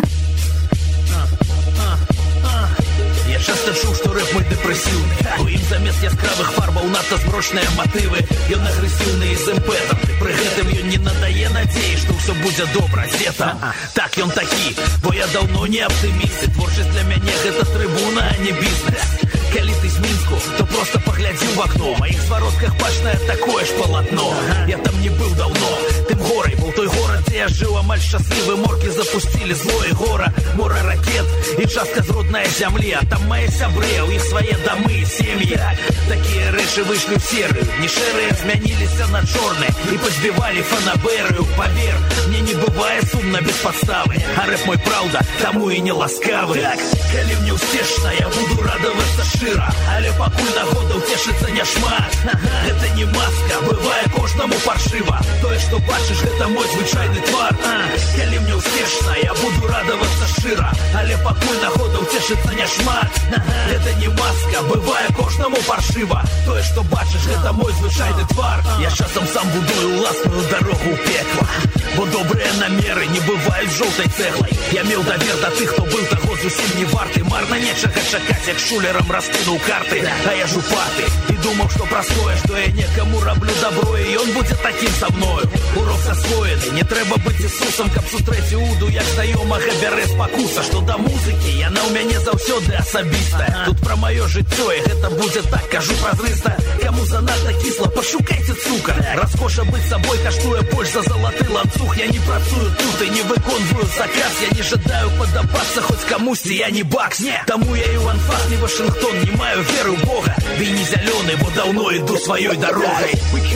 Я часто чуў, што рэп мой дэпрэсіўны. У ім замест яскравых фарбаў надта змрочныя матывы. Ён агрэсіўны і з імпэтам. Пры гэтым ён не надае надзеі, што ўсё будзе добра дзетам. Так ён такі, бо я даўно не аптыміст. Творчасць для мяне гэта трыбуна, а не бізнес. Калі ты з Мінску, то просто паглядзі ў акно. У маіх зваротках бачнае такое ж палатно. Я там не быў даўно, тым горай быў той горад, дзе я жыў амаль шчаслівы. Моркі запусцілі злое гора, мора ракет і частка з роднае зямлі. А там мае сябры, у іх свае дамы і сем'і. Такія рэчы выйшлі ў серыю, не шэрыя змяніліся на чорныя і пазбівалі фанабэрыю. Павер, мне не бывае сумна без падставы, а рэп мой праўда, таму і не ласкавы. Так, калі мне ўспешна, я буду радавацца шчыра, але пакуль нагодаў цешыцца няшмат. Гэта не маска, бывае кожнаму паршыва. Тое, што бачыш, гэта мой звычайны твар. Калі мне ўспешна, я буду радавацца шчыра, але пакуль нагодаў цешыцца няшмат. Гэта не маска, бывае кожнаму паршыва. Тое, што бачыш, гэта мой звычайны твар. Я часам сам будую ўласную дарогу ў пекла, бо добрыя намеры не бываюць жоўтай цэглай. Я меў давер да тых, хто быў таго зусім не варты. Марна нечага чакаць, як шулерам раскінуў карты. А я ж упарты і думаў, што праз тое, што я некаму раблю добро, і ён будзе такім са мною. Урок засвоены, не трэба быць Ісусам, каб сустрэць Іуду, як знаёмага бярэ спакуса. Што да музыкі, яна ў мяне заўсёды асабістая. Тут пра маё жыццё, і гэта будзе так, кажу празрыста. Каму занадта кісла, пашукайце цукар. Раскоша быць сабой каштуе больш за залаты ланцуг. Я не працую тут і не выконваю заказ. Я не жадаю падабацца хоць камусьці, я не бакс. Таму я і ў Анфас, не Вашингтон, не маю веры ў Бога. Ды не зялёны, бо даўно іду сваёй дарогай.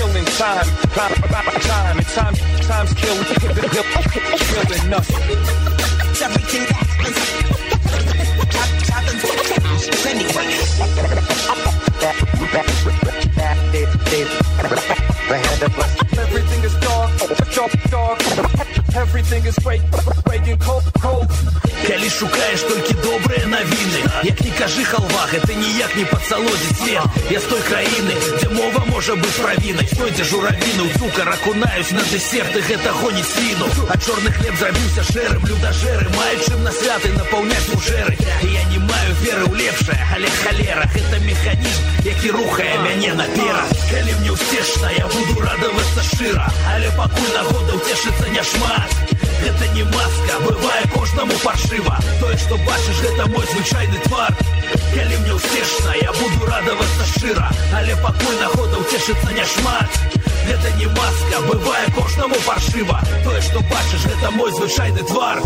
Time's killing us. Everything happens anyway. Everything is dark, dark. Everything is breaking cold. Калі шукаеш толькі добрыя навіны, як не кажы халва, гэта ніяк не падсалодзіць свет. Я з той краіны, дзе мова можа быць правінай. Той, дзе журавіны ў цукар акунаюць на дэсерты, гэта гоніць свіну. А чорны хлеб зрабіўся шэрым, людажэры маюць чым на святы напаўняць мужэры. І я не маю веры ў лепшае, але халера, гэта механізм, які рухае мяне наперад. Калі мне ўспешна, я буду радавацца шчыра, але пакуль нагодаў цешыцца няшмат. Гэта не маска, бывае кожнаму паршыва. Тое, што бачыш, гэта мой звычайны твар. Калі мне ўспешна, я буду радавацца шчыра, але пакуль нагодаў цешыцца няшмат. Гэта не маска, бывае кожнаму паршыва. Тое, што бачыш, гэта мой звычайны твар.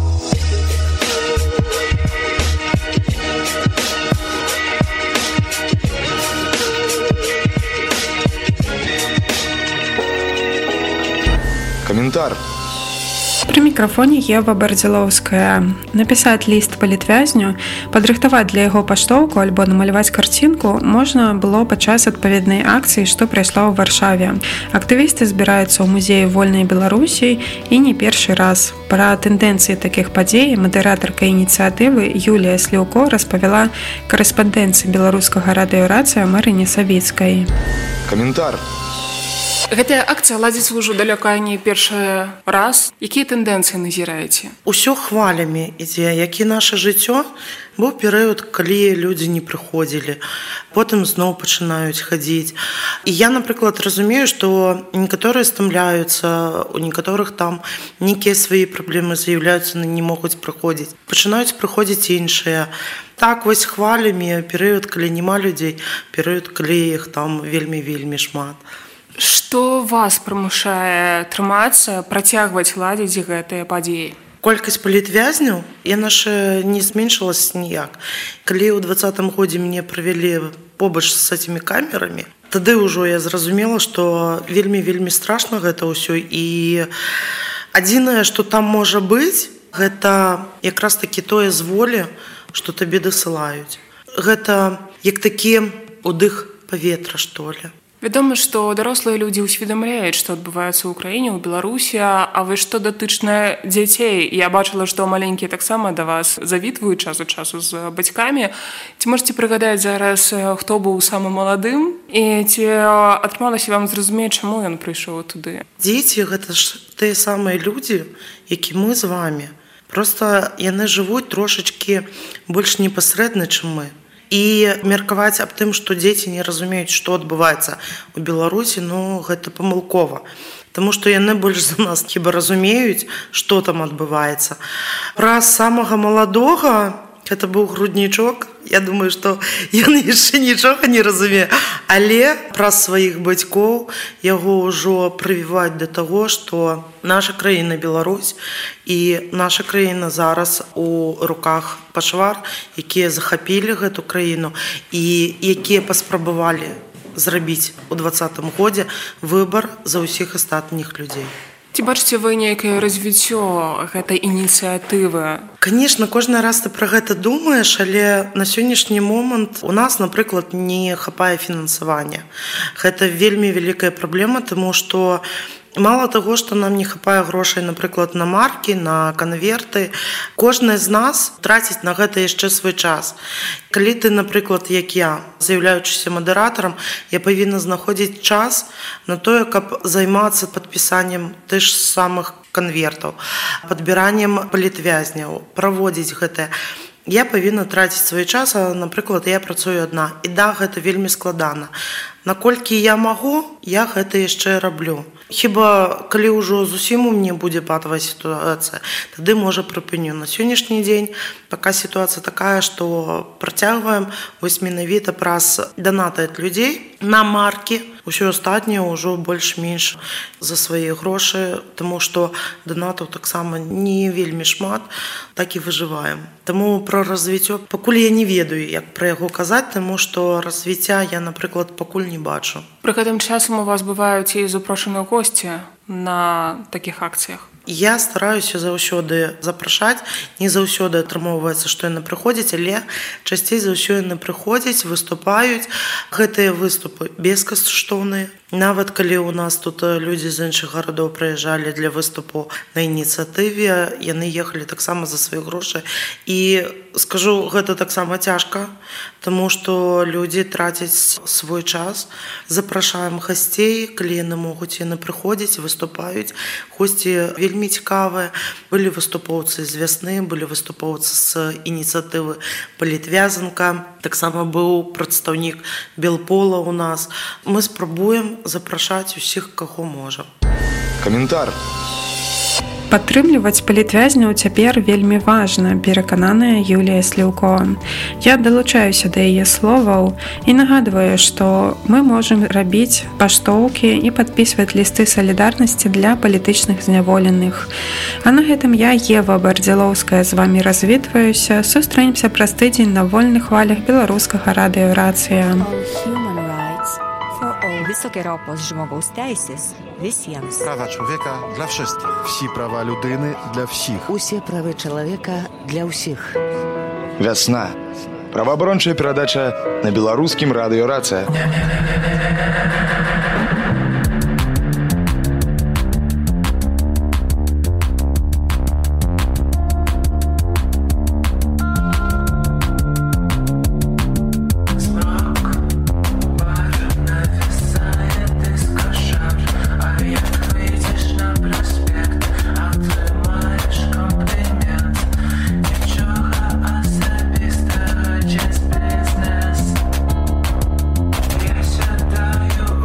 Комментар. При микрофоне Ева Бардзілоўская. Написать лист палітвязню, падрыхтаваць для яго паштоўку альбо намаляваць карцінку можна было падчас адпаведнай акцыі, што прайшла ў Варшаве. Актывісты збіраюцца ў музеі вольнай Беларусі і не першы раз. Пра тэндэнцыі такіх падзей мадэратарка ініцыятывы Юлія Сліўко распавяла карэспандэнцыі беларускага радыёрацыя Марыне Савіцкай. Каментар. Гэтая акцыя ладзіцца ўжо далёка не першы раз. Якія тэндэнцыі назіраеце? Усё хвалямі ідзе, які наша жыццё. Быў перыяд, калі людзі не прыходзілі, потым зноў пачынаюць хадзіць. І я, напрыклад, разумею, што некаторыя стамляюцца, у некаторых там нейкія свае праблемы з'яўляюцца, не могуць прыходзіць. Пачынаюць прыходзіць іншыя. Так вось хвалямі перыяд, калі няма людзей, перыяд, калі іх там вельмі-вельмі шмат. Што вас прымушае трымацца, працягваць ладзіць гэтыя падзеі? Колькасць палітвязняў, яна ж не зменшылася ніяк. Калі ў 2020 годзе мяне правялі побач з этими камерамі, Тады ўжо я зразумела, што вельмі страшна гэта ўсё, і адзінае, што там можа быць, гэта якраз такі тое з волі, што табе дасылаюць. Гэта як такі удых паветра, што ли. Вядома, што дарослыя людзі ўсведамляюць, што адбываецца ў краіне, ў Беларусі, а вы што датычна дзяцей? Я бачыла, што маленькія таксама да вас завітваюць час ад часу з бацькамі. Ці можаце прыгадаць зараз, хто быў самым маладым? І ці атрымалася вам зразумець, чаму ён прыйшоў туды? Дзеці – гэта ж тыя самыя людзі, які мы з вамі. Проста яны жывуць трошачкі больш непасрэдна, чым мы. І меркаваць аб тым, што дзеці не разумеюць, што адбываецца ў Беларусі, гэта памылкова. Таму што яны больш за нас хіба разумеюць, што там адбываецца. Пра самага маладога, гэта быў груднічок, я думаю, што ён яшчэ нічога не разумее, але праз сваіх бацькоў яго ўжо прывіваюць да таго, што наша краіна Беларусь і наша краіна зараз у руках пашвар, якія захапілі гэту краіну і якія паспрабавалі зрабіць у 2020 годзе выбар за ўсіх астатніх людзей. Ці бачыце вы нейкае развіццё гэтай ініцыятывы? Конечно, кожны раз ты пра гэта думаеш, але на сённяшні момант у нас, напрыклад, не хапае фінансавання. Гэта вельмі вялікая праблема, таму што мала таго, што нам не хапае грошай, напрыклад, на маркі, на канверты, кожны з нас траціць на гэта яшчэ свой час. Калі ты, напрыклад, як я, з'яўляючыся мадэратарам, я павінна знаходзіць час на тое, каб займацца падпісаннем тых ж самых канвертаў, падбіраннем палітвязняў, праводзіць гэтае. Я павінна траціць свой час, а, напрыклад, я працую адна. І да, гэта вельмі складана. Наколькі я магу, я гэта яшчэ раблю. Хіба, калі ўжо зусім у мне будзе патавая сітуацыя, тады, можа, прыпыню. На сённяшні дзень такая сітуацыя такая, што працягваем вось менавіта праз данаты ад людзей на маркі. Усё астатняе ўжо больш-менш за свае грошы, таму што данатаў таксама не вельмі шмат, так і выжываем. Таму пра развіццё пакуль я не ведаю, як пра яго казаць, таму што развіцця я, напрыклад, пакуль не бачу. Пры гэтым часам у вас бываюць і запрошаныя госці на такіх акцыях? Я стараюся заўсёды запрашаць, не заўсёды атрымоўваецца, што яны прыходзяць, але часцей за ўсё яны прыходзяць, выступаюць. Гэтыя выступы бескаштоўныя. Нават калі у нас тут людзі з іншых гарадоў прыязджалі для выступу на ініцыятыве, яны ехалі таксама за свае грошы. І скажу, гэта таксама цяжка, таму што людзі трацяць свой час. Запрашаем гасцей, калі яны могуць, яны прыходзяць, выступаюць. Госці вельмі цікавыя. Былі выступоўцы з вясны, былі выступоўцы з ініцыятывы «Палітвязанка». Таксама быў прадстаўнік Белпола у нас. Мы спрабуем запрашаць усіх, каго можам. Каментар. Падтрымліваць палітвязняў цяпер вельмі важна, перакананая Юлія Сліўко. Я далучаюся да яе словаў і нагадваю, што мы можам рабіць паштоўкі і падпісваць лісты салідарнасці для палітычных зняволеных. А на гэтым я, Ева Бардзілоўская, з вамі развітваюся. Сустрэнемся праз тыдзень на вольных хвалях беларускага радыё «Рацыя». Wysokie żmogą staisis visiems. Prawa człowieka dla wszystkich. Wsi prawa ludyny dla всіх. Усе правы чалавека для ўсіх. Вясна. Праваабарончая перадача на беларускім радыё «Рацыя». Я сядаю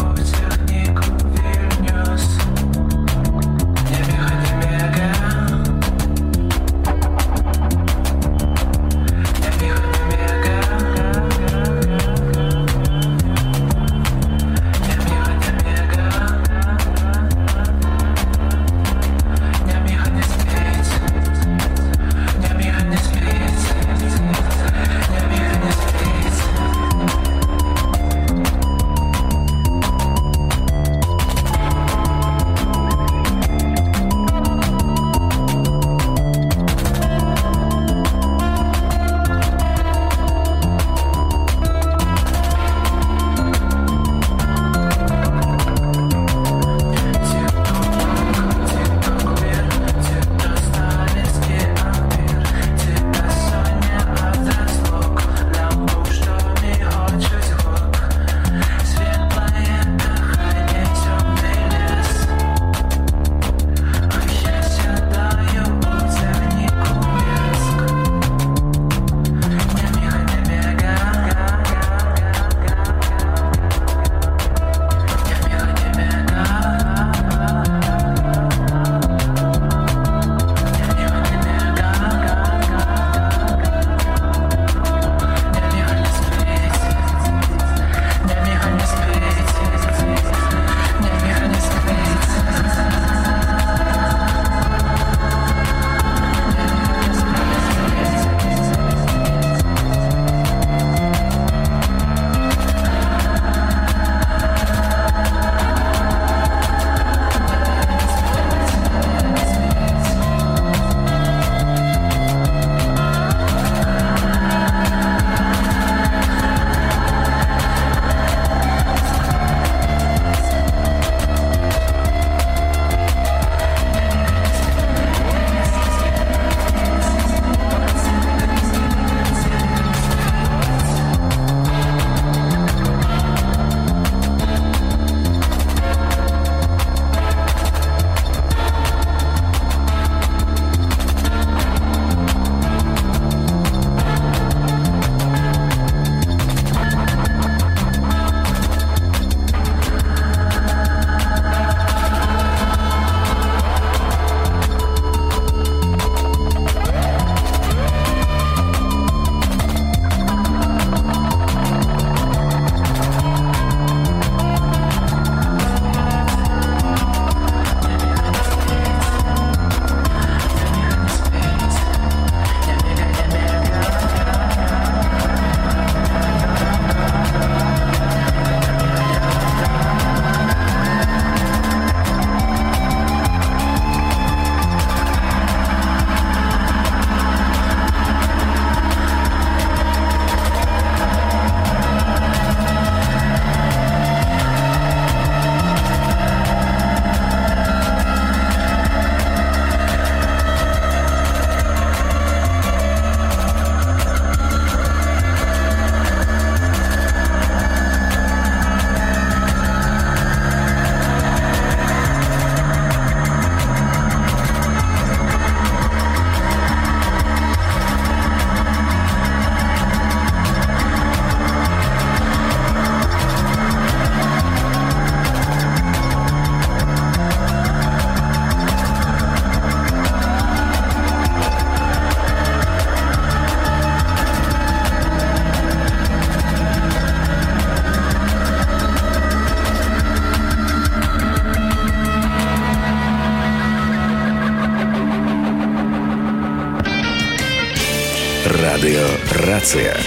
Радыёрацыя.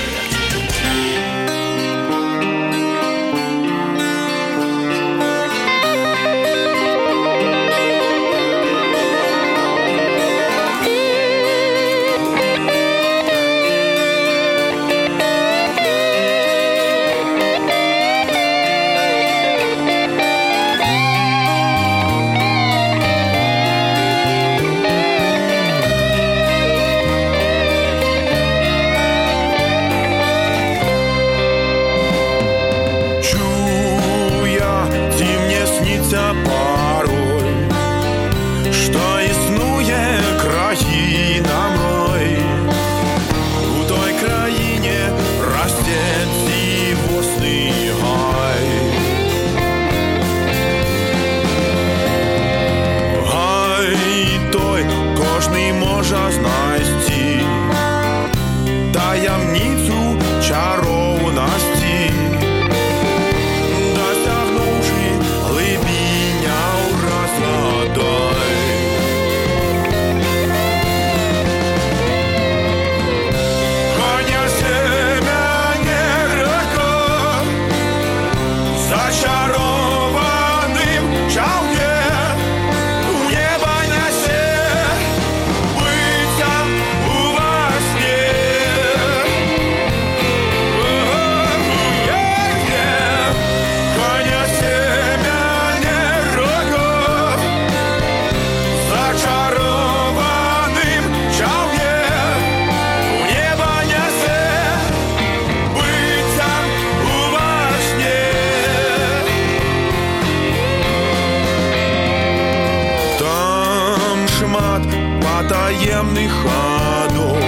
Таемных хадоў,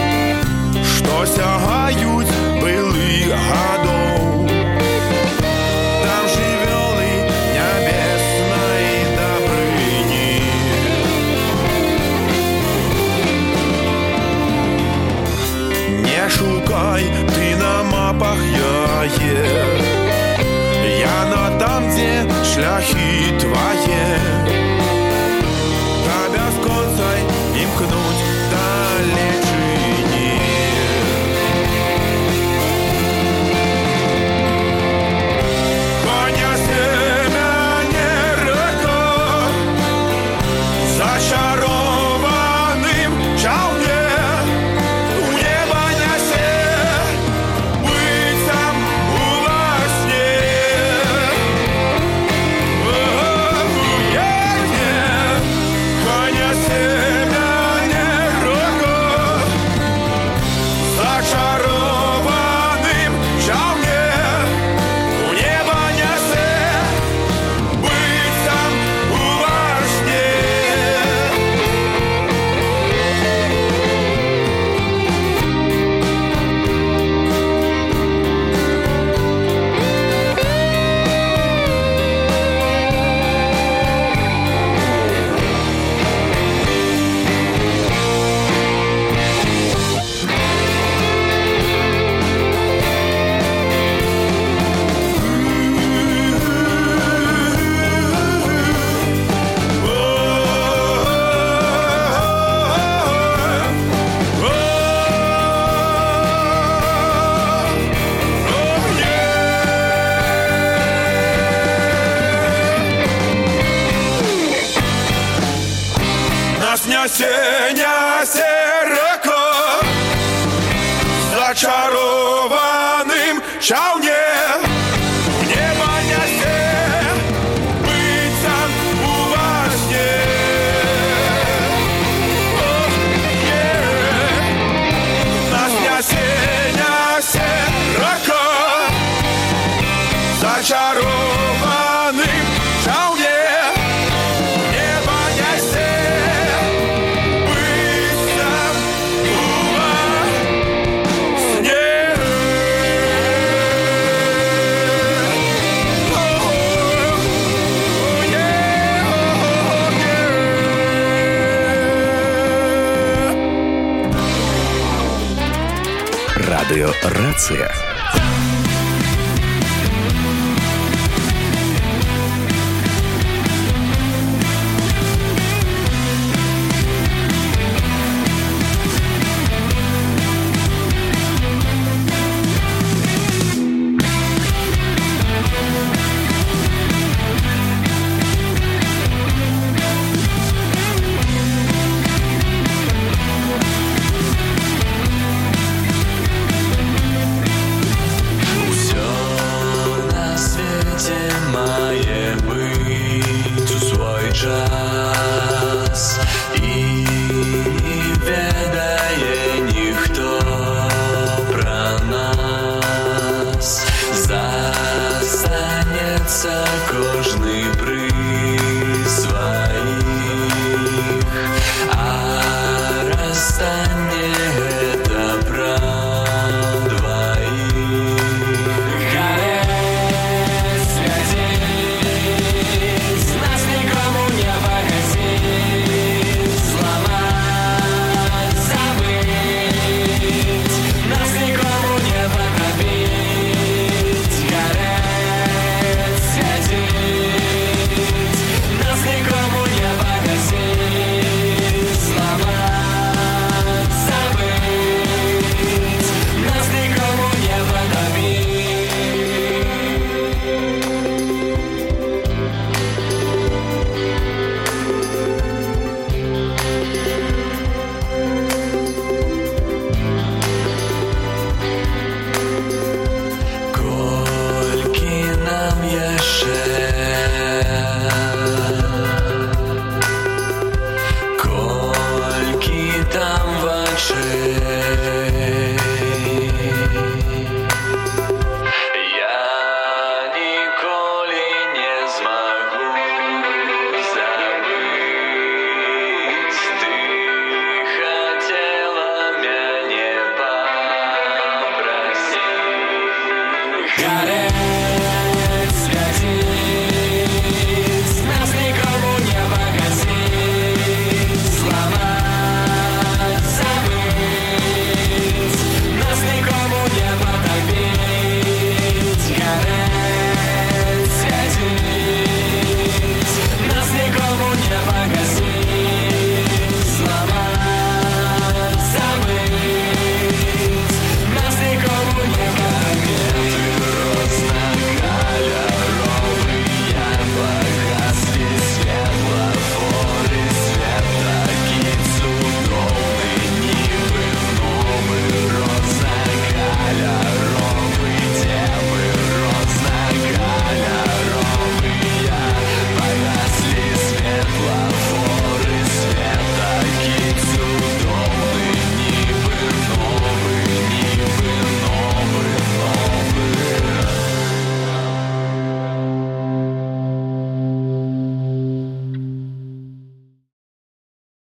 што сягаюць былых гадоў. Там жывёлы нябеснай дабрыні. Не шукай ты на мапах яе, яна там, дзе шляхі твае. Да бясконцай імкнуць далечыні. Панясе мяне рака зачарованым чаўне, у неба нясе быццам ува сне. Панясе зачарованым чаўне, у неба нясе быццам ува сне. Нясе рака зачарованым чаўне, у неба нясе быццам ува сне. Нас нясе рака зачарованым чаўне. Радыёрацыя.